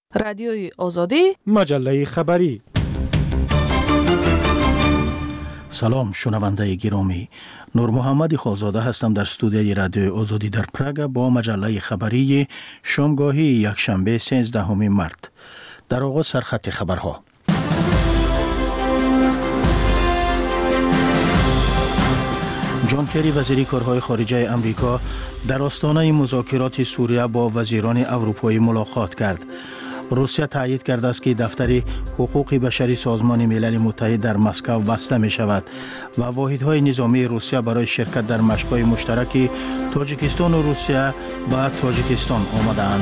رادیوی آزادی، مجله خبری. سلام شنونده گرامی، نور محمد خالزاده هستم در استودیوی رادیوی آزادی در پراگ با مجله خبری شامگاهی یکشنبه 13 مارت. در آغاز سرخط خبرها. جان کری وزیر کارهای خارجه امریکا در آستانه مذاکرات سوریه با وزیران اروپایی ملاقات کرد. روسیه تایید کرده است که دفتر حقوق بشری سازمان ملل متحد در مسکو بسته می شود و واحدهای نظامی روسیه برای شرکت در مشق‌های مشترک تاجیکستان و روسیه به تاجیکستان آمده‌اند.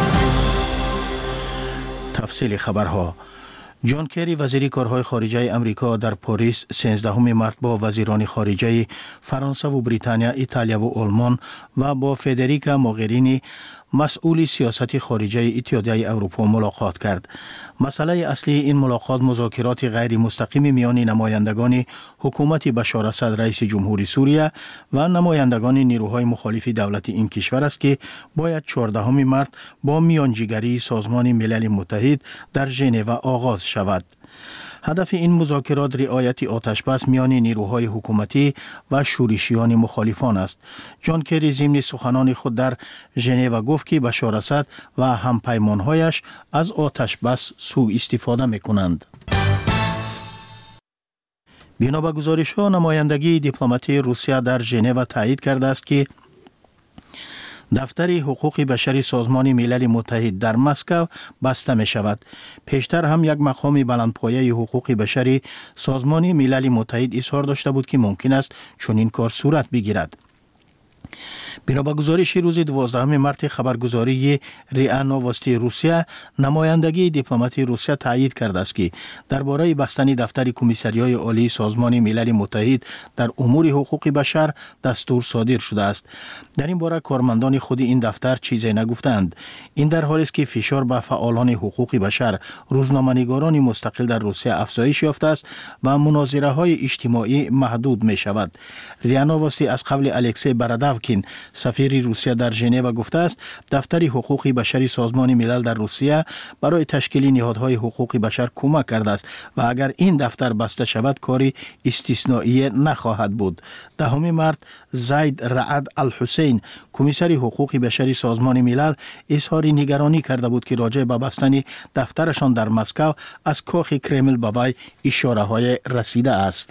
تفصیل خبرها. جان کری وزیر کارهای خارجه امریکا در پاریس 13 مارت با وزیران خارجه فرانسه و بریتانیا، ایتالیا و آلمان و با فدریکا موغرینی مسئول سیاست خارجه اتحادیه اروپا ملاقات کرد. مسئله اصلی این ملاقات مذاکرات غیر مستقیم میان نمایندگان حکومت بشار اسد رئیس جمهوری سوریه و نمایندگان نیروهای مخالف دولت این کشور است که باید 14 مارت با میانجیگری سازمان ملل متحد در ژنو آغاز شود. هدف این مذاکرات رعایت آتشبس میان نیروهای حکومتی و شورشیان مخالفان است. جان کری ضمن سخنان خود در ژنو گفت که بشار اسد و همپیمانهایش از آتشبس سوء استفاده میکنند. بنا به گزارش‌ها نمایندگی دیپلماتی روسیه در ژنو تایید کرده است که دفتر حقوق بشری سازمان ملل متحد در مسکو بسته می شود. پیشتر هم یک مقام بلندپایه حقوق بشری سازمان ملل متحد اظهار داشته بود که ممکن است چنین کار صورت بگیرد. بنا به گزارش روز 12 مارت خبرگزاری ریا نووستی روسیه، نمایندگی دیپلماتی روسیه تایید کرده است که درباره بستن دفتر کمیسریای عالی سازمان ملل متحد در امور حقوق بشر دستور صادر شده است. در این باره کارمندان خود این دفتر چیزی نگفتند. این در حالی است که فشار به فعالان حقوق بشر، روزنامه‌نگاران مستقل در روسیه افزایش یافته است و مناظره های اجتماعی محدود می شود. ریا نووستی از قبل الکسی براداوکین سفیر روسیه در ژنو گفته است دفتر حقوق بشری سازمان ملل در روسیه برای تشکیل نهادهای حقوق بشر کمک کرده است و اگر این دفتر بسته شود کاری استثنایی نخواهد بود. 10 مارت زید رعد الحسین کمیسر حقوق بشری سازمان ملل اظهار نگرانی کرده بود که راجع به بستن دفترشان در مسکو از کاخ کرمل به وی اشاره های رسیده است.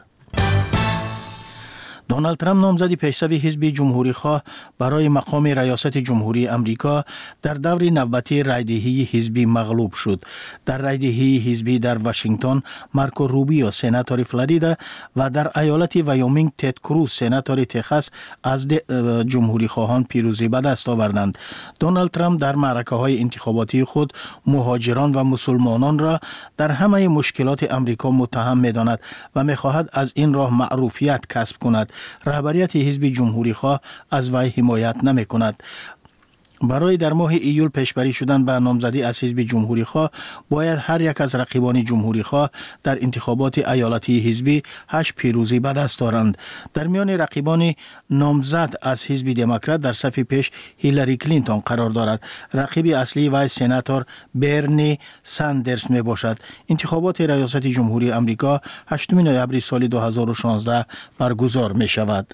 دونالد ترامپ نامزد پیشرو حزب جمهوری خواه برای مقام ریاست جمهوری امریکا در دور نوبتی رایدهی حزبی مغلوب شد. در رایدهی حزبی در واشنگتن مارکو روبیو سناتور فلوریدا و در ایالت وایومینگ تد کروز سناتور تگزاس از جمهوری خواهان پیروزی به دست آوردند. دونالد ترامپ در معرکه‌های انتخاباتی خود مهاجران و مسلمانان را در همه مشکلات امریکا متهم می‌داند و می‌خواهد از این راه معروفیت کسب کند. رهبریت حزب جمهوری خواه از وی حمایت نمی کند. برای در ماه ایول پیشبری شدن به نامزدی از حزب جمهوری خواه باید هر یک از رقیبان جمهوری خواه در انتخابات ایالتی حزبی 8 پیروزی به دست آورند. در میان رقیبان نامزد از حزب دموکرات در صف پیش هیلاری کلینتون قرار دارد. رقیب اصلی وی سناتور برنی ساندرز می باشد. انتخابات ریاست جمهوری امریکا 8 نوامبر سال 2016 برگزار می شود.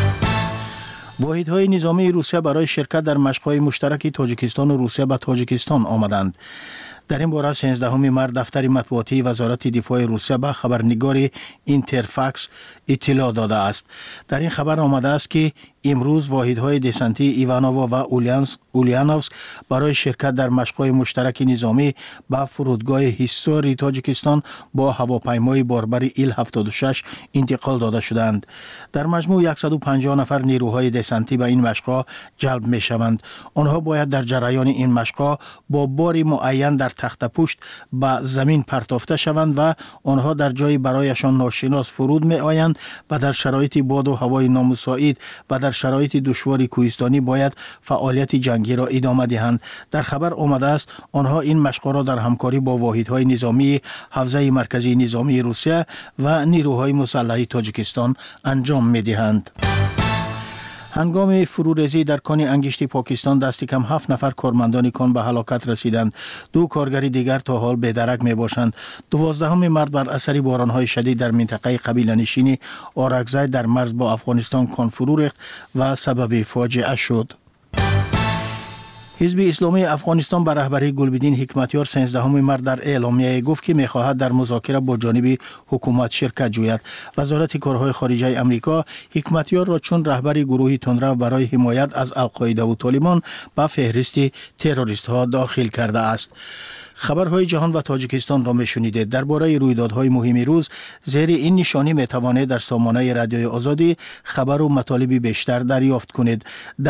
واحدهای نظامی روسیه برای شرکت در مشق‌های مشترک تاجیکستان و روسیه به تاجیکستان آمدند. در این باره 13 مارت دفتر مطبوعاتی وزارت دفاع روسیه به خبرنگار اینترفاکس اطلاع داده است. در این خبر آمده است که امروز واحدهای دسنتی ایوانووا و اولیانوفسک برای شرکت در مشق‌های مشترک نظامی به فرودگاه هیساری تاجیکستان با هواپیمای باربر ایل 76 انتقال داده شدند. در مجموع 150 نفر نیروهای دسنتی به این مشق‌ها جلب می‌شوند. آنها باید در جریان این مشق‌ها با باری معین در تخت پشت به زمین پرتافته شوند و آنها در جایی برایشان ناشناس فرود می‌آیند و در شرایط باد و هوای نامساعد و در شرایط دشوار کوهستانی باید فعالیت جنگی را ادامه دهند. در خبر آمده است آنها این مشق‌ها را در همکاری با واحدهای نظامی حوزه مرکزی نظامی روسیه و نیروهای مسلح تاجیکستان انجام می‌دهند. هنگام فرورزی در کان انگشتی پاکستان دست کم 7 نفر کارمندان کان به هلاکت رسیدند. 2 کارگری دیگر تا حال بی‌درک میباشند. 12 مرد بر اثر بارانهای شدید در منطقه قبیله‌نشینی آرکزای در مرز با افغانستان کان فرو ریخت و سبب فاجعه شد. حزب اسلامی افغانستان به رهبری گلبدین حکمتیار 13 مرد در اعلامیه گفت که می‌خواهد در مذاکره با جانب حکومت شرکت جوید. وزارت کارهای خارجه آمریکا حکمتیار را چون رهبر گروهی تندرو برای حمایت از القاعده و طالبان به فهرست تروریست‌ها داخل کرده است. خبرهای جهان و تاجیکستان را میشنیدید. درباره رویدادهای مهم روز زیر این نشانی میتوانید در سامانه رادیوی آزادی خبر و مطالب بیشتر دریافت کنید.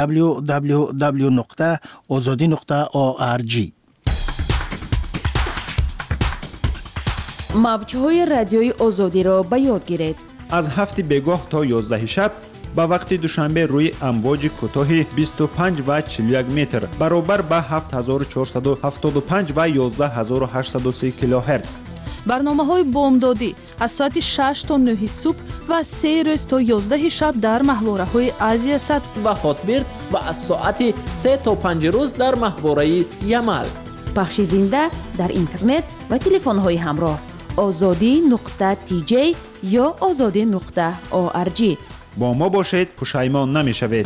www.azadi.org. موج‌های رادیوی آزادی را به یاد گیرید. از 7 بگاه تا 11 شب با وقت دوشنبه روی امواج کوتاه 25 و 41 متر برابر با 7475 و 11830 کیلوهرتز. برنامه‌های بامدادی از ساعت 6 تا 9 صبح و 3 روز تا 11 شب در محوره‌های آسیا صد و هاتبرد و از ساعت 3 تا 5 روز در محوره یمل. پخش زنده در اینترنت و تلفن‌های همراه azadi.tj یا azadi.org. با ما باشید، پشیمان نمی‌شوید.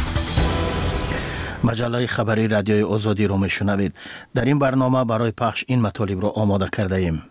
مجله خبری رادیوی آزادی را میشنوید. در این برنامه برای پخش این مطالب را آماده کرده ایم.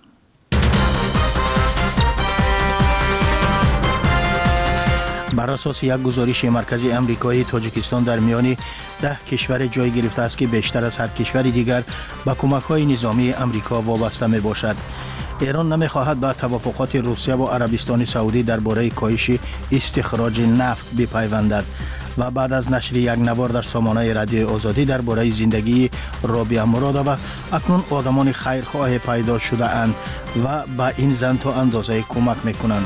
بر اساس یک گزارش مرکزی آمریکایی، تاجیکستان در میان 10 کشور جای گرفته است که بیشتر از هر کشور دیگر به کمک‌های نظامی آمریکا وابسته میباشد. ایران نمیخواهد به توافقات روسیه و عربستان سعودی درباره کاهش استخراج نفت بپیوندد. و بعد از نشر یک نوار در سامانه رادیو آزادی درباره زندگی رابعه مرادova، اکنون آدمان خیرخواه پیدا شده اند و به این زن تا اندازه کمک میکنند.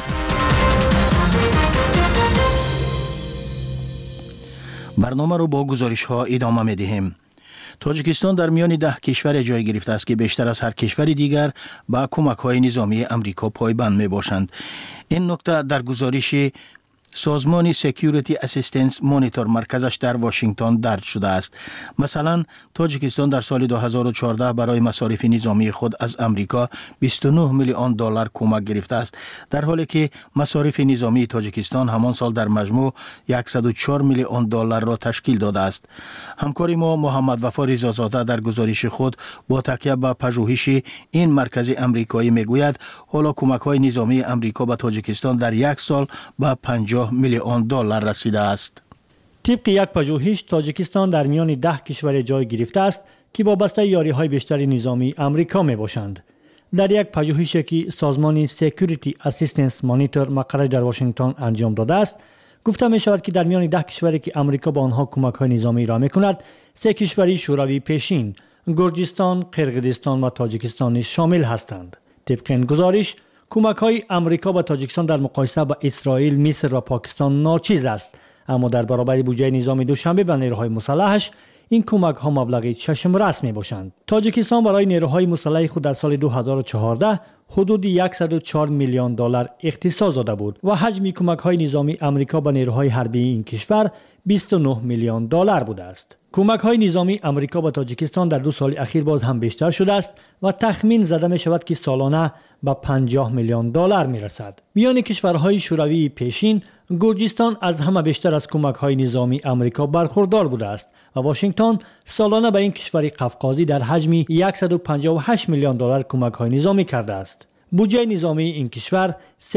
برنامه رو با گزارش ها ادامه میدهیم. تاجیکستان در میان 10 کشور جای گرفته است که بیشتر از هر کشور دیگر با کمک‌های نظامی آمریکا پایبند میباشند. این نکته در گزارش سازمان سکیوریتی اسیستنس مانیتور مرکزش در واشنگتن درج شده است. مثلا تاجیکستان در سال 2014 برای مصارف نظامی خود از آمریکا 29 میلیون دلار کمک گرفته است، در حالی که مصارف نظامی تاجیکستان همان سال در مجموع 104 میلیون دلار را تشکیل داده است. همکار ما محمد وفا رضازاده در گزارش خود با تکیه به پژوهش این مرکز آمریکایی میگوید حالا کمک‌های نظامی آمریکا به تاجیکستان در یک سال به 50 میلیون دلار رسیده است. طبق یک پژوهش، تاجیکستان در میان 10 کشور جای گرفته است که وابسته یاری‌های بیشتر نظامی آمریکا میباشند. در یک پژوهشی که سازمان سکیوریتی اسیستنس مانیتور مقرش در واشنگتن انجام داده است، گفته می شود که در میان 10 کشوری که آمریکا با آنها کمک‌های نظامی را می‌کند، 3 کشوری شوروی پیشین، گرجستان، قرقیزستان و تاجیکستان شامل هستند. طبق این گزارش، کمک‌های آمریکا به تاجیکستان در مقایسه با اسرائیل، مصر و پاکستان ناچیز است، اما در برابر بودجه نظامی دوشنبه به نیروهای مسلحش این کمک‌ها مبلغی چشم رس می‌باشند. تاجیکستان برای نیروهای مسلح خود در سال 2014 حدود 104 میلیون دلار اختصاص داده بود و حجم کمک‌های نظامی آمریکا به نیروهای حربی این کشور 29 میلیون دلار بوده است. کمک‌های نظامی آمریکا به تاجیکستان در 2 سال اخیر باز هم بیشتر شده است و تخمین زده می شود که سالانه به 50 میلیون دلار می رسد. میان کشورهای شوروی پیشین، گرجستان از همه بیشتر از کمک‌های نظامی آمریکا برخوردار بوده است و واشنگتن سالانه به این کشور قفقازی در حجم 158 میلیون دلار کمک‌های نظامی کرده است. بودجه نظامی این کشور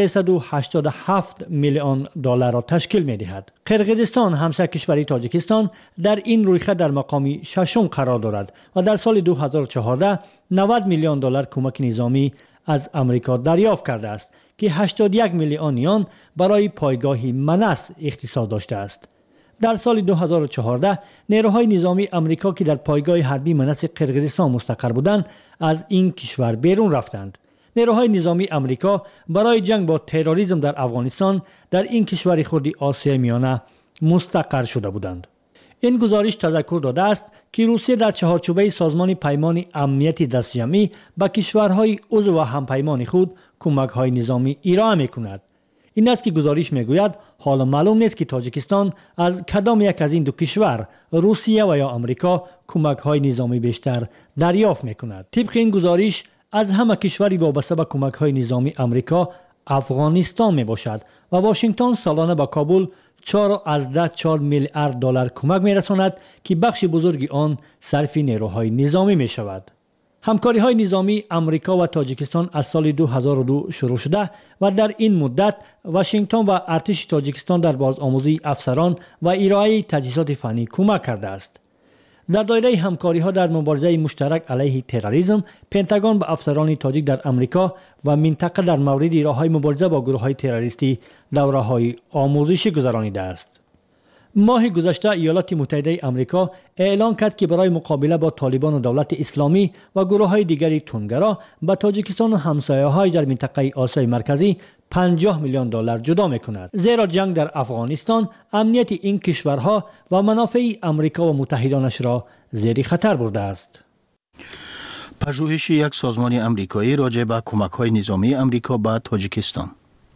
387 میلیون دلار را تشکیل می‌دهد. قرقیزستان همسر کشوری تاجیکستان در این رویخط در مقام ششم قرار دارد و در سال 2014 90 میلیون دلار کمک نظامی از آمریکا دریافت کرده است که 81 میلیون آن برای پایگاه منس اختصاص داشته است. در سال 2014 نیروهای نظامی آمریکا که در پایگاه حربی منس قرقیزستان مستقر بودند از این کشور بیرون رفتند. نیروهای نظامی آمریکا برای جنگ با تروریسم در افغانستان در این کشور خردی آسیای میانه مستقر شده بودند. این گزارش تذکر داده است که روسیه در چهارچوبه سازمان پیمان امنیت دستجمعی به کشورهای عضو و همپیمان خود کمک‌های نظامی ارائه می‌کند. این است که گزارش میگوید حالا معلوم نیست که تاجیکستان از کدام یک از این دو کشور، روسیه و یا آمریکا، کمک‌های نظامی بیشتر دریافت میکند. طبق این گزارش از همه کشوری وابسته به کمک‌های نظامی آمریکا افغانستان میباشد و واشنگتن سالانه به کابل 4 میلیارد دلار کمک میرساند که بخش بزرگی آن صرف نیروهای نظامی می شود. همکاری های نظامی آمریکا و تاجیکستان از سال 2002 شروع شده و در این مدت واشنگتن و ارتش تاجیکستان در بازآموزی افسران و ارائه تجهیزات فنی کمک کرده است. در دایره همکاری ها در مبارزه مشترک علیه تروریسم، پنتاگون به افسران تاجیک در آمریکا و منطقه در مورد راههای مبارزه با گروه های تروریستی دوره‌های آموزشی گذرانیده است. ماه گذشته ایالات متحده آمریکا اعلام کرد که برای مقابله با طالبان و دولت اسلامی و گروه‌های دیگری تندگرا به تاجیکستان و همسایه‌های در منطقه آسیای مرکزی 50 میلیون دلار جدا می‌کند. زیرا جنگ در افغانستان امنیت این کشورها و منافع آمریکا و متحدانش را زیر خطر برده است. پژوهش یک سازمان آمریکایی راجع به کمک‌های نظامی آمریکا به تاجیکستان.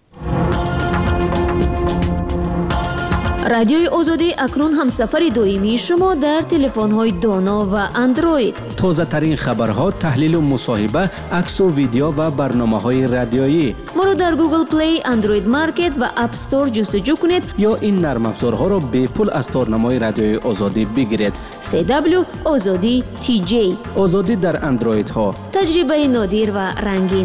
رادیوی آزادی اکنون همسفر دائمی شما در تلفن‌های دانا و اندروید. تازه ترین خبرها، تحلیل و مصاحبه، عکس و ویدیو و برنامه‌های رادیویی. ما را در گوگل پلی، اندروید مارکت و اپ استور جستجو کنید یا این نرم افزارها را به پول از تارنمای رادیوی آزادی بگیرید. CW آزادی TJ. آزادی در اندروید ها. تجربه نادر و رنگین.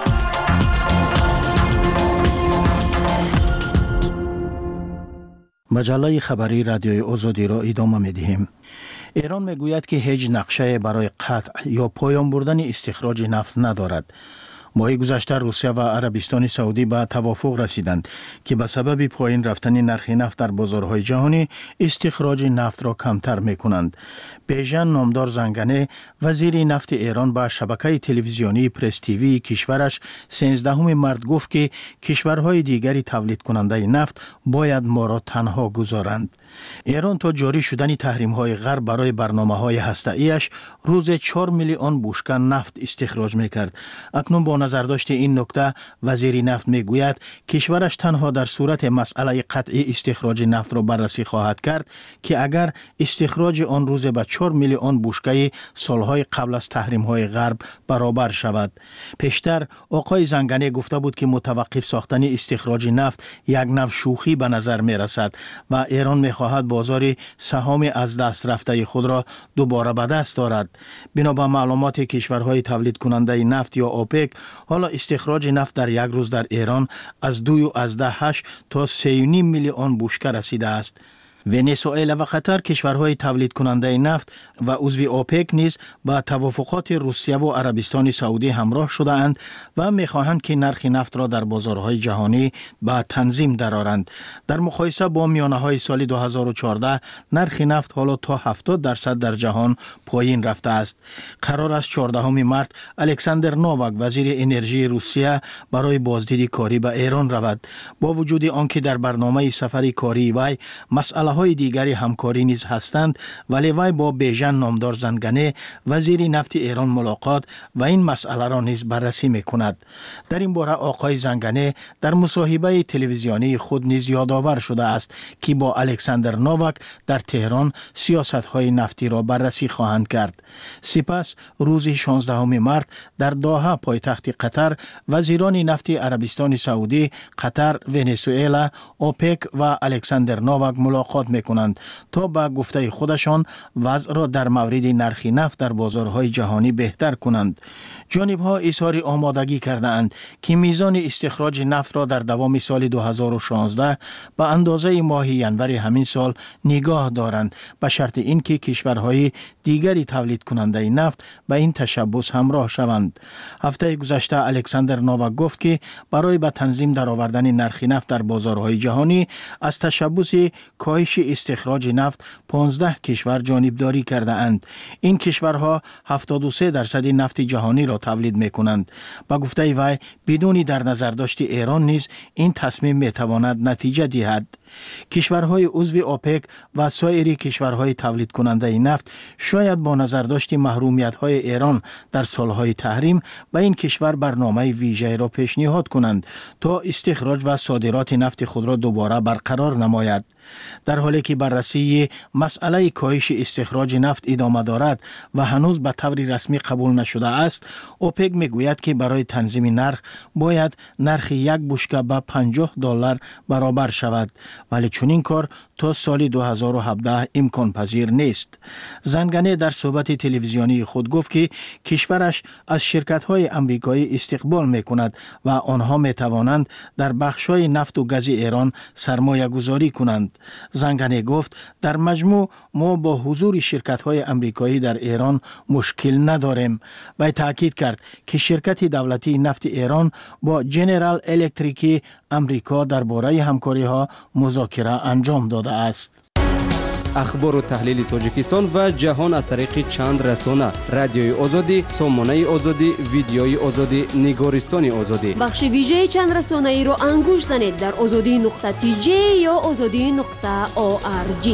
مجله خبری رادیوی آزادی را ادامه می‌دهیم. ایران میگوید که هیچ نقشه برای قطع یا پایان بردن استخراج نفت ندارد. ماه گذشته روسیه و عربستان سعودی به توافق رسیدند که به سبب پایین رفتن نرخ نفت در بازارهای جهانی استخراج نفت را کمتر می‌کنند. بیژن نامدار زنگنه وزیر نفت ایران به شبکه تلویزیونی پرس تیوی کشورش 13 مارس گفت که کشورهای دیگری تولید کننده نفت باید ما را تنها گذارند. ایران تا جاری شدن تحریم‌های غرب برای برنامه‌های هسته‌ایش روز 4 میلیون بشکه نفت استخراج می‌کرد. اکنون با نظرداشت این نکته وزیر نفت میگوید کشورش تنها در صورت مسئله قطعی استخراج نفت را بررسی خواهد کرد که اگر استخراج آن روز به 4 میلیون بشکه سالهای قبل از تحریم‌های غرب برابر شود. پیشتر آقای زنگنه گفته بود که متوقف ساختن استخراج نفت یک نوع شوخی به نظر میرسد و ایران میخواهد بازار سهام از دست رفته خود را دوباره به دست دارد. بنا به معلومات کشورهای تولید کننده نفت یا اوپک، حالا استخراج نفت در یک روز در ایران از 2.8 تا 3.5 میلیون بشکه رسیده است. ونزوئلا و قطر کشورهای تولید کننده نفت و عضو اوپک نیز با توافقات روسیه و عربستان سعودی همراه شده اند و می‌خواهند که نرخ نفت را در بازارهای جهانی به تنظیم درآورند. در مقایسه با میانه‌های سال 2014 نرخ نفت حالا تا 70% در جهان پایین رفته است. قرار است 14 مارس الکساندر نوواک وزیر انرژی روسیه برای بازدید کاری به ایران رود. با وجود آنکه در برنامه سفر کاری وی مسئله های دیگری همکاری نیز هستند، ولی وی با بیژن نامدار زنگنه وزیر نفت ایران ملاقات و این مسئله را نیز بررسی میکند. در این باره آقای زنگنه در مصاحبه تلویزیونی خود نیز یادآور شده است که با الکساندر نوواک در تهران سیاست های نفتی را بررسی خواهند کرد. سپس روز 16 مارس در دوحه پایتخت قطر وزیران نفت عربستان سعودی، قطر، ونزوئلا، اوپک و الکساندر نوواک ملاقات میکنند تا با گفته خودشان وضع را در مورد نرخ نفت در بازارهای جهانی بهتر کنند. جانبها اظهار آمادگی کردند که میزان استخراج نفت را در دوام سال 2016 به اندازه ماه ینور همین سال نگاه دارند، به شرط اینکه کشورهای دیگری تولید کننده نفت به این تشبث همراه شوند. هفته گذشته الکساندر نوواک گفت که برای به تنظیم درآوردن نرخ نفت در بازارهای جهانی از تشبث کاهش کاهش استخراج نفت 15 کشور جانبداری کرده اند. این کشورها 73% نفت جهانی را تولید می کنند. با گفته وی بدون در نظر داشت ایران نیز این تصمیم می تواند نتیجه دهد. کشورهای عضو اوپک و سایر کشورهای تولید کننده نفت شاید با نظر داشت محرومیت های ایران در سالهای تحریم به این کشور برنامه ویژه را پیشنهاد کنند تا استخراج و صادرات نفت خود را دوباره برقرار نماید. در حالی که بررسی مسئله کاهش استخراج نفت ادامه دارد و هنوز به طور رسمی قبول نشده است، اوپک میگوید که برای تنظیم نرخ باید نرخ یک بشکه به $50 برابر شود، ولی چنین کار تا سال 2017 امکان پذیر نیست. زنگنه در صحبت تلویزیونی خود گفت که کشورش از شرکت‌های آمریکایی استقبال می‌کند و آنها می‌توانند در بخش‌های نفت و گاز ایران سرمایه گذاری کنند. زنگنه گفت در مجموع ما با حضور شرکت‌های آمریکایی در ایران مشکل نداریم. و تاکید کرد که شرکت دولتی نفت ایران با جنرال الکتریک آمریکا درباره همکاری‌ها مذاکره انجام داده است. اخبار و تحلیل تاجیکستان و جهان از طریق چند رسانه: رادیوی آزادی، سامانه آزادی، ویدیوی آزادی، نگارستان آزادی. بخش ویژه چند رسانه ای را انگوش زنید در azadi.tj یا azadi.org.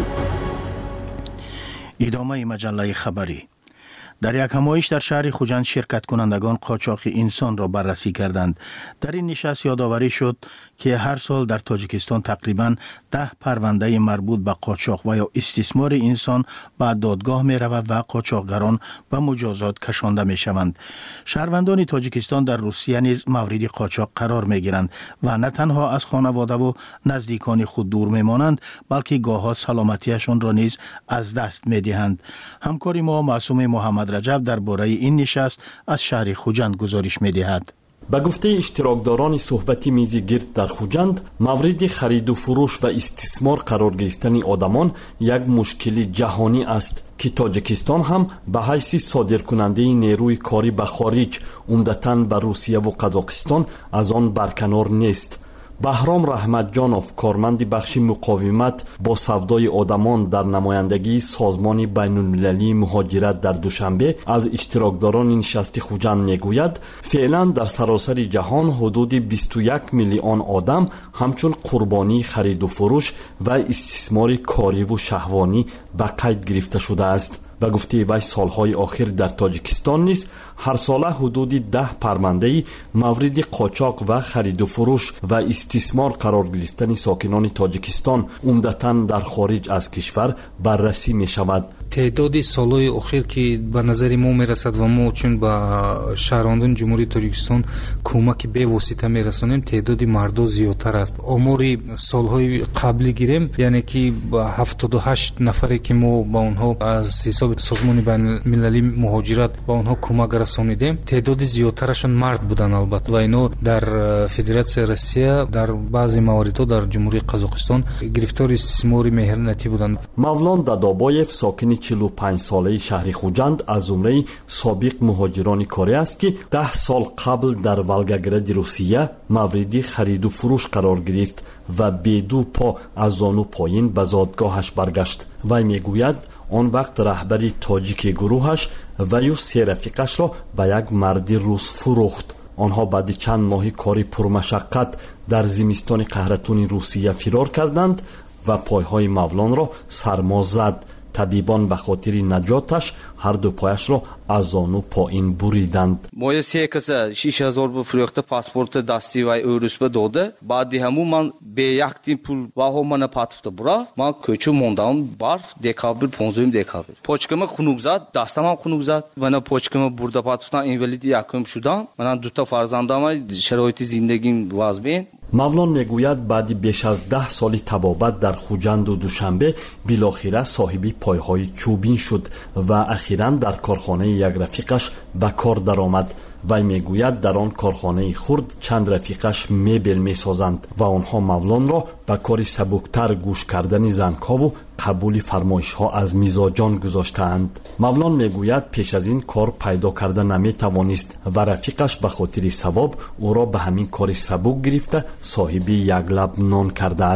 ادامه مجله خبری. در یک همایش در شهر خوجند شرکت کنندگان قاچاق انسان را بررسی کردند. در این نشست یادآوری شد که هر سال در تاجیکستان تقریباً 10 پرونده مربوط به قاچاق و یا استثمار انسان به دادگاه می رود و قاچاقگران به مجازات کشانده می شوند. شهروندان تاجیکستان در روسیه نیز مورد قاچاق قرار می گیرند و نه تنها از خانواده و نزدیکان خود دور می مانند، بلکه گاه‌ها سلامتیشان را نیز از دست می دهند. همکار ما معصوم محمد رجب درباره این نشست از شهر خوجند گزارش می دهد. به گفته اشتراکداران صحبت میز گرد در خوجند، مورد خرید و فروش و استثمار قرار گرفتن آدمان یک مشکل جهانی است که تاجیکستان هم به حیث صادرکننده نیروی کاری به خارج، عمدتاً به روسیه و قزاقستان، از آن برکنار نیست. بهرام رحمتجانوف، کارمند بخش مقاومت با سودای آدمان در نمایندگی سازمان بین‌المللی مهاجرت در دوشنبه، از اشتراکداران نشست خوجند میگوید فعلا در سراسر جهان حدود 21 میلیون آدم همچون قربانی خرید و فروش و استثمار کاری و شهوانی به قید گرفته شده است. به گفته وی سالهای آخر در تاجیکستان نیز هر ساله حدود 10 پرونده مورد قاچاق و خرید و فروش و استثمار قرار گرفتن ساکنان تاجیکستان، عمدتاً در خارج از کشور، بررسی می شود. تعداد سالهای آخر که به نظر ما می رسد و ما چون با شهروندان جمهوری تاجیکستان کمک به واسطه می رسانیم، تعداد مردم زیادتر است. آمار سالهای قبلی گیریم، یعنی که با 78 نفری که ما با اونها از حساب سازمان بین‌المللی مهاجرت با اونها کمک رسانیدیم، تعداد زیادترشون مرد بودن. البته و اینا در فدراسیون روسیه در بعضی مواردها در جمهوری قزاقستان گرفتار استثمار مهرنتی بودند. مولان دادابایف، ساکن 45 ساله شهر خوجند، از زمره سابق مهاجران کاری است که 10 سال قبل در ولگاگراد روسیه مورد خرید و فروش قرار گرفت و بدو پا از زانو پایین به زادگاهش برگشت. وی میگوید آن وقت رهبری تاجیک گروهش و یا 3 رفیقش را به یک مرد روس فروخت. آنها بعد چند ماه کاری پرمشقت در زمستان قهرتون روسیه فرار کردند و پایهای مولان را سرما زد. طبیبان به خاطر نجاتش هر دو پایش را از زانو پایین بریدند. ما 3 کس 6000 بفروخته پاسپورت دستی و اوروس به داده. بعد همون من به یک تیم پول و هم من پاتفته برا من کوچو موندم برف دکابل 15 دکابل پوچکم خنوق زد، دستم هم خنوق زد. من پوچکم بردا پاتفتن اینولید یکم شدم. من 2 تا فرزندم، شرایط زندگیم وضعین. مولان میگوید بعد بیش از 10 سال تبابت در خوجند و دوشنبه بالاخره صاحب پایهای چوبین شد و اخیراً در کارخانه یک رفیقش به کار درآمد. وی میگوید در آن کارخانه خرد چند رفیقش میبل میسازند و آنها مولان را به کار سبکتر گوش کردن زنگ‌ها و قبول فرمایش‌ها از میزاجان گذاشتند. مولان میگوید پیش از این کار پیدا کرده نمیتوانست و رفیقش به خاطر ثواب او را به همین کار سبک گرفته صاحب یک لب نان کرده است.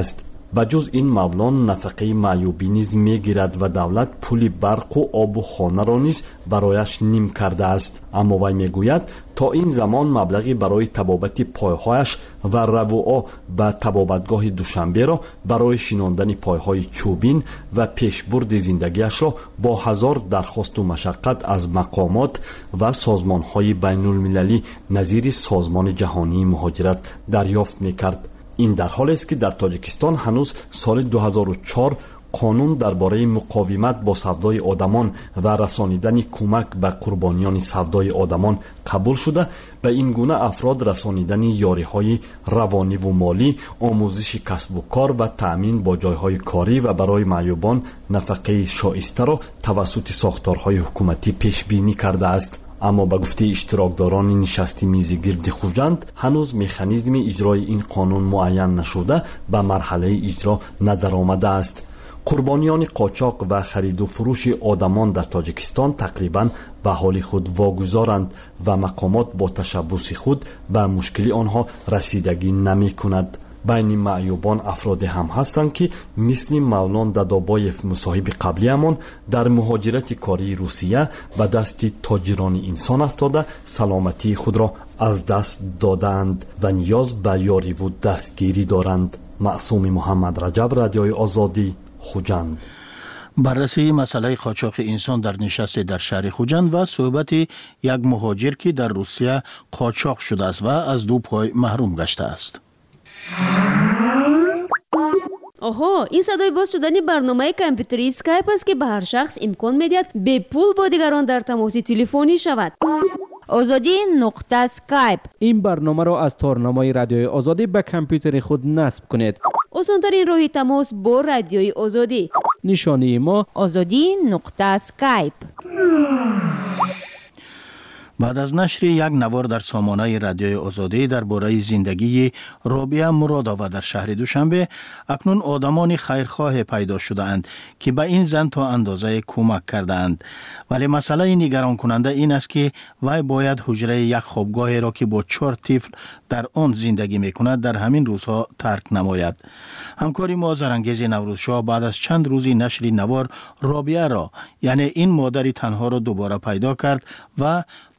ба ҷуз ин мавлон нафақаи маъюбӣ низ мегирад ва давлат пули барқу обу хонаро низ барояш ним кардааст. аммо вай мегӯяд то ин замон маблағи барои табобати пойҳояш ва равуо ба табобатгоҳи душанберо барои шинондани пойҳои чӯбин ва пешбурди зиндагиашро бо ҳазор дархосту машаққат аз мақомот ва созмонҳои байнулмилалӣ назири созмони ҷаҳонии муҳоҷират дарёфт мекард. ин дар ҳолест ки дар тоҷикистон ҳанӯз соли 2004 қонун дар бораи муқовимат бо савдои одамон ва расонидани кӯмак ба қурбониёни савдои одамон қабул шуда ба ин гуна афрод расонидани ёриҳои равониву молӣ, омӯзиши касбу кор ва таъмин бо ҷойҳои корӣ ва барои маъюбон нафақаи шоистаро тавассути сохторҳои ҳукуматӣ пешбинӣ кардааст. аммо ба гуфтаи иштирокдорони нишасти мизи гирди хуҷанд ҳанӯз механизми иҷрои ин қонун муайян нашуда ба марҳалаи иҷро надаромадааст. қурбониёни қочоқ ва хариду фурӯши одамон дар тоҷикистон тақрибан ба ҳоли худ вогузоранд ва мақомот бо ташаббуси худ ба мушкили онҳо расидагӣ намекунад. байни маъюбон афроде ҳам ҳастанд ки мисли мавлон дадобоев мусоҳиби қаблиамон дар муҳоҷирати кории русия ба дасти тоҷирони инсон афтода саломатии худро аз даст додаанд ва ниёз ба ёриву дастгирӣ доранд. маъсуми муҳаммад раҷаб, радиои озодӣ, хуҷанд. баррасии масъалаи қочоқи инсон дар нишасте дар шаҳри хуҷанд ва суҳбати як муҳоҷир ки дар русия қочоқ шудааст ва аз ду пой маҳрум гаштааст. оҳо, ин садои боз шудани барномаи компютери скайп аст ки ба ҳар шахс имкон медиҳад бепул бо дигарон дар тамоси телефонӣ шавад. озодӣ.скайп. ин барномаро аз торнамои радиои озодӣ ба компютери худ насб кунед. осонтарин роҳи тамос бо радиои озодӣ. нишонии мо озодӣ.скайп. баъд аз нашри як навор дар сомонаи радиои озодӣ дар бораи зиндагии Робия Муродова дар шаҳри Душанбе, акнун одамони хайрхоҳе пайдо шудаанд ки ба ин зан то андозае кӯмак кардаанд. вале масъалаи нигаронкунанда ин аст ки вай бояд ҳуҷраи як хобгоҳеро ки бо 4 тифл дар он зиндагӣ мекунад дар ҳамин рӯзҳо тарк намояд. ҳамкори мо Зарангези Наврӯзшоҳ баъд аз чанд рӯзи нашри навор Робияро, яъне ин модари танҳоро дубора пайдо кард ва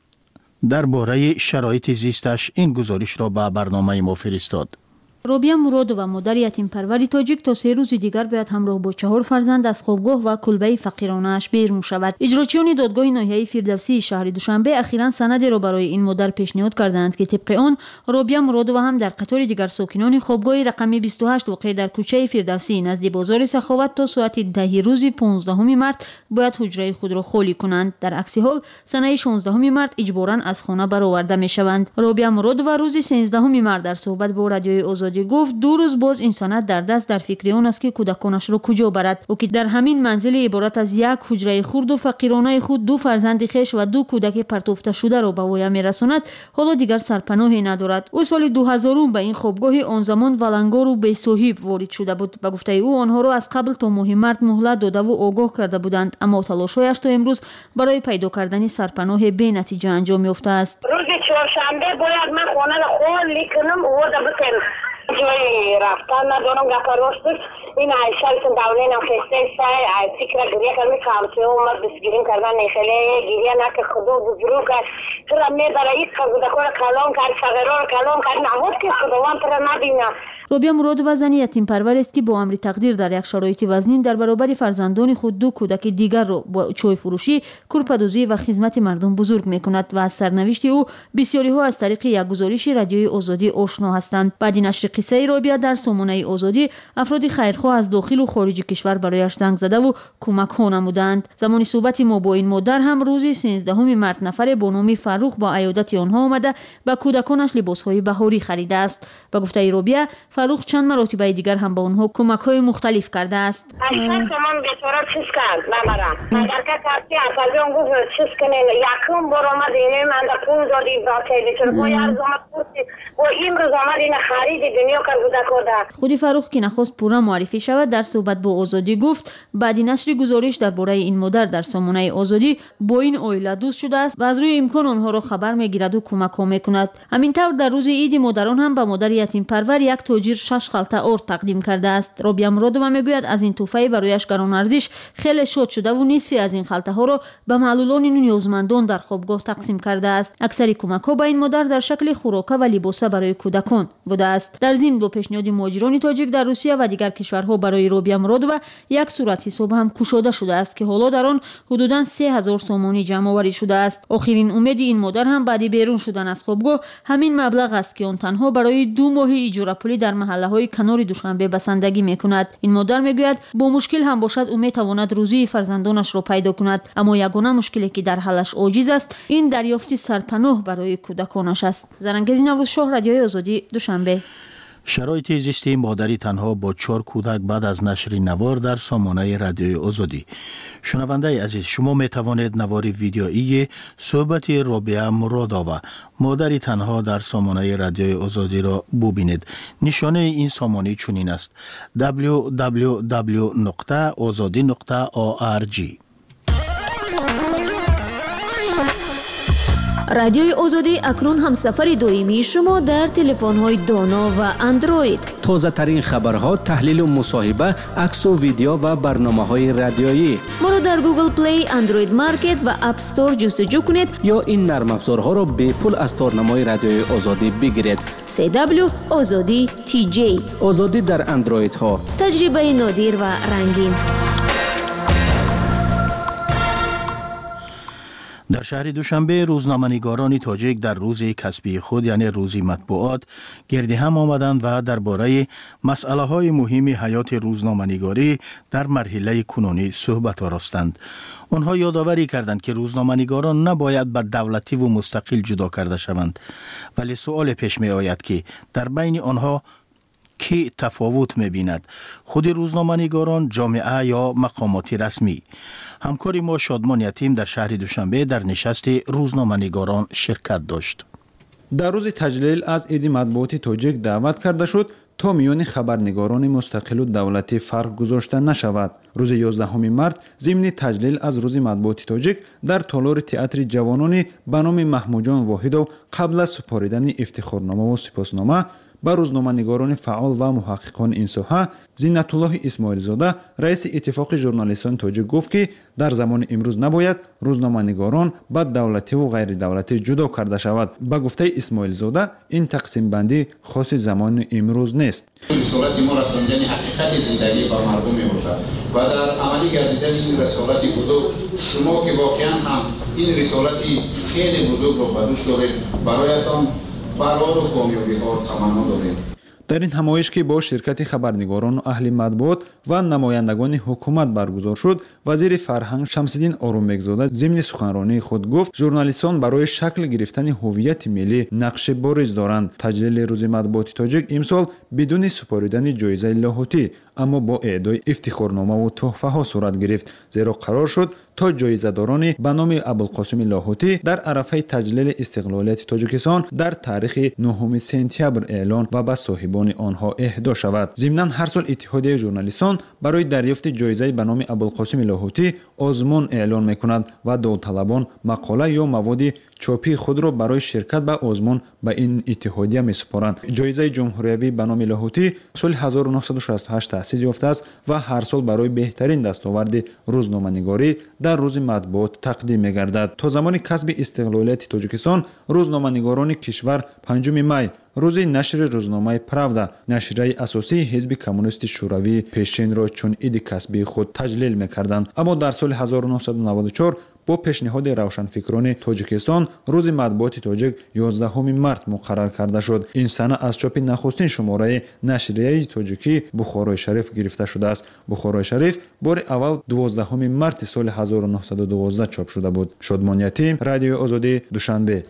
дар бораи шароити зисташ ин гузоришро ба барномаи мо фиристод. робия муродова, модари ятимпарвари тоҷик, то 3 рӯзи дигар бояд ҳамроҳ бо 4 фарзанд аз хобгоҳ ва кулбаи фақиронааш берун шавад. иҷрочиёни додгоҳи ноҳияи Фирдавсии шаҳри Душанбе ахиран санадеро барои ин модар пешниҳод карданд ки тибқи он Робия Муродова ҳам дар қатори дигар сокинони хобгоҳи рақами 28 воқеъ дар кӯчаи Фирдавсӣ назди бозори Саховат то соати 10 рӯзи 15 март бояд ҳуҷраи худро холӣ кунанд. дар акси ҳол санаи 16 март иҷборан аз хона бароварда мешаванд. Робия Муродова рӯзи 13 март дар суҳбат бо радиои озодӣ гуфт 2 рӯз боз инсонат дар даст дар фикри он аст ки кӯдаконашро куҷо барад. ӯ ки дар ҳамин манзили иборат аз як ҳуҷраи хурду фақиронаи худ 2 фарзанди хеш ва 2 кӯдаки партофташударо ба воя мерасонад, ҳоло дигар сарпаноҳе надорад. ӯ соли 2000 ба ин хобгоҳи он замон валангору бесоҳиб ворид шуда буд. ба гуфтаи ӯ онҳоро аз қабл то моҳи март муҳлат додаву огоҳ карда буданд, аммо талошҳояш то имрӯз барои пайдо кардани сарпаноҳе бенатиҷа анҷом ёфтааст. рӯзи чоршанбе бояд ман хонаро холӣ кунам, вода бутем ҷои рафтан надорам. гапа ростуш ин айшалсин давленам хестесай ай фикра гирия кардам камсиё умад бисгирин кардан нехеле гирия нака худо бузруг аст тура мебара ик кудакора калон кард сағироро калон кард навод ки худованд тура набина. робия муродова зани ятимпарварест ки бо амри тақдир дар як шароити вазнин дар баробари фарзандони худ 2 кӯдаки дигарро бо чойфурӯшӣ, курпадӯзӣ ва хизмати мардум бузург мекунад ва аз сарнавишти ӯ бисёриҳо аз тариқи як гузориши радиои озодӣ ошно ҳастанд. баъди нашри қиссаи робия дар сомонаи озодӣ, афроди хайрхоҳ аз дохилу хориҷи кишвар барояш занг задаву кӯмакҳо намуданд. замони суҳбати мо бо ин модар ҳам рӯзи 13 март нафаре бо номи Фаррух ба аёдати онҳо омада ба кӯдаконаш либосҳои баҳорӣ харидааст. ба гуфтаи робия, Фаррух чанд маротибаи дигар ҳам ба онҳо кӯмакҳои мухталиф кардааст. Тамом бечора чиз кард намара. Агарка карти асазон гуфт чиз кунен якум бор омад ин манда пул доди бачаи бечора бо арзомат курси бо имрӯз омад ин хариди дунё кард будакода. худи Фаррух ки нахост пурра муаррифӣ шавад, дар суҳбат бо озодӣ гуфт баъди нашри гузориш дар бораи ин модар дар сомонаи озодӣ бо ин оила дӯст шудааст ва аз рӯи имкон онҳоро хабар мегираду кӯмакҳо мекунад. ҳамин тавр дар рӯзи иди модарон ҳам ба модари ятимпарвар як тоҷир مهاجر 6 خلطه ارد تقدیم کرده است. رابیا مرادووا میگوید از این تحفه برایش گران ارزش خیلی شاد شده و نصفی از این خلطه ها را به معلولان نیازمندان در خوابگاه تقسیم کرده است. اکثر کمک ها به این مادر در شکل خوراک و لباس برای کودکان بوده است. در ضمن با پیشنهاد مهاجران تاجیک در روسیه و دیگر کشورها برای رابیا مرادووا یک صورت حساب هم گشوده شده است که حالا در آن حدوداً 3000 سومانی جمع آوری شده است. آخرین امید این مادر هم بعد بیرون شدن از خوابگاه همین مبلغ است که آن تنها برای 2 ماه اجاره پولی در محله های کنار دوشنبه بسندگی میکند. این مادر میگوید با مشکل هم باشد او میتواند روزی فرزندانش را پیدا کند، اما یگانه مشکلی که در حلش عاجز است این دریافت سرپناه برای کودکانش است. زرنگزی نوروزشاه، رادیوی آزادی، دوشنبه. شرایط زیستی مادری تنها با 4 کودک بعد از نشر نوار در سامانه رادیوی آزادی. شنونده عزیز، شما می توانید نوار ویدیویی صحبت رابیا مرادووا مادری تنها در سامانه رادیوی آزادی را ببینید. نشانه این سامانه چنین است: www.azadi.org. رادیوی آزادی اکنون هم سفر دائمی شما در تلفن‌های دانا و اندروید. تازه ترین خبرها، تحلیل و مصاحبه، عکس و ویدیو و برنامه‌های رادیویی. ما را در گوگل پلی، اندروید مارکت و اپ استور جستجو کنید یا این نرم افزارها را به پول از تارنمای رادیوی آزادی بگیرید. CW آزادی TJ. آزادی در اندروید ها. تجربه نادر و رنگین. در شهر دوشنبه روزنامه‌نگاران تاجیک در روز کسبی خود یعنی روز مطبوعات گرد هم آمدند و درباره مسئله‌های مهم حیات روزنامه‌نگاری در مرحله کنونی صحبت آراستند. آنها یادآوری کردند که روزنامه‌نگاران نباید به دولتی و مستقل جدا کرده شوند، ولی سوال پیش می آید که در بین آنها کی تفاوت می‌بیند؟ خود روزنامه‌نگاران، جامعه یا مقامات رسمی؟ همکار ما شادمان یتیم در شهر دوشنبه در نشست روزنامه‌نگاران شرکت داشت. در روز تجلیل از عید مطبوعات تاجیک دعوت کرده شد تا میان خبرنگاران مستقل و دولتی فرق گذاشته نشود. روز 11 مارت ضمن تجلیل از روز مطبوعات تاجیک در تالار تئاتر جوانان به نام محمود جان واحدов قبل از سپاریدن افتخارنامه و سپاسنامه با روزنامه‌نگاران فعال و محققان این ساحه، زینت‌الله اسماعیلزاده رئیس اتفاق ژورنالیستان تاجیک گفت که در زمان امروز نباید روزنامه‌نگاران با دولتی و غیر دولتی جدا کرده شود. با گفته اسماعیلزاده این تقسیم بندی خاص زمان امروز نیست. رسالت ما رساندن حقیقت زندگی با مردم میباشد و در عملی گردیدن این رسالت بزرگ شما که واقعا هم این رسالتی خیلی بزرگ رو به دوش دارید، برایتان برار و کامیابی ها تمنا داریم. در این همایش که با شرکت خبرنگاران و اهل مطبوعات و نمایندگان حکومت برگزار شد، وزیر فرهنگ شمس‌الدین آرومبگزاده ضمن سخنرانی خود گفت ژورنالیستان برای شکل گرفتن هویت ملی نقش بارز دارند. تجلیل روز مطبوعات تاجیک امسال بدون سپاریدن جایزه لاهوتی اما با اهدای افتخارنامه و تحفه ها صورت گرفت، زیرا قرار شد تا جایزه‌داران به نام ابوالقاسم لاهوتی در عرفه تجلیل استقلالیت تاجیکستان در تاریخ 9 سپتامبر اعلان و به صاحبان آنها اهدا شود. ضمناً هر سال اتحادیه ژورنالیستان برای دریافت جایزه به نام ابوالقاسم لاهوتی آزمون اعلان می‌کند و داوطلبان مقاله یا مواد چاپی خود را برای شرکت به آزمون به این اتحادیه می‌سپارند. جایزه جمهوریوی به نام لاهوتی سال 1968 تأسیس یافته است و هر سال برای بهترین دستاورد روزنامه‌نگاری در روز مطبوعات تقدیم می‌گردد. تا زمان کسب استقلالیت تاجیکستان روزنامه‌نگاران کشور 5 می روز نشر روزنامه پراودا، نشریه اساسی حزب کمونیست شوروی پیشین را چون عید کسبی خود تجلیل می‌کردند. اما در سال 1994 با پیشنهاد روشنفکران تاجیکستان روز مطبوعات تاجیک 11 مارت مقرر کرده شد. این سنه از چاپ نخستین شماره نشریه تاجیکی بخارای شریف گرفته شده است. بخارای شریف بار اول 12 مارت سال 1912 چاپ شده بود. شادمان یتیم، رادیو آزادی، دوشنبه.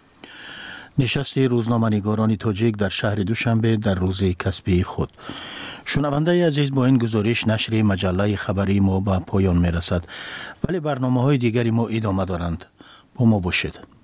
نشست روزنامه‌نگاران تاجیک در شهر دوشنبه در روز کسبی خود. شنونده عزیز، با این گزارش نشر مجله خبری ما به پایان میرسد، ولی برنامه‌های دیگری ما ادامه دارند. با ما باشید.